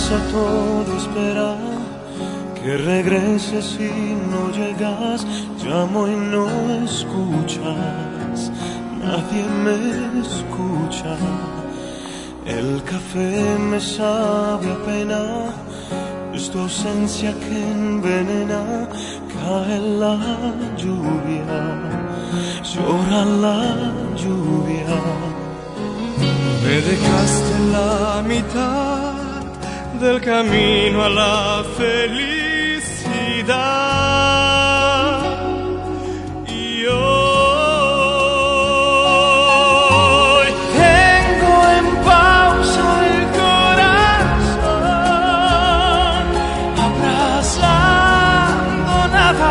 casa todo espera que regreses y no llegas. Llamo y no escuchas, nadie me escucha. El café me sabe a pena, es tu ausencia que envenena. Cae la lluvia, llora la lluvia. Me dejaste la mitad del camino a la felicidad. Y hoy tengo en pausa el corazón, abrazando nada,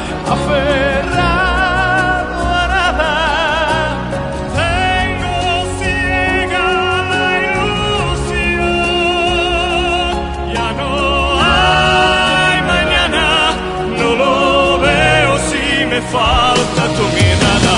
aferrado a nada. Tengo ciega la ilusión, ya no hay mañana, no lo veo si me falta tu mirada.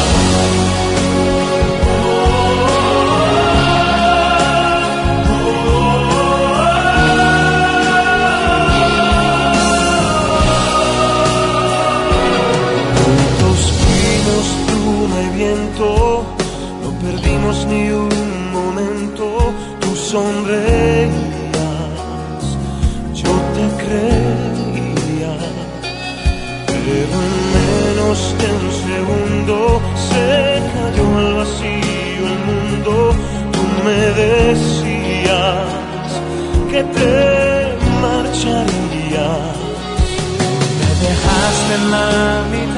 Juntos fuimos pluma y viento, no perdimos ni un momento. Tú sonreías, yo te creía, pero en menos de un segundo se cayó al vacío el mundo. Tú me decías que te marcharías, me dejaste en la mitad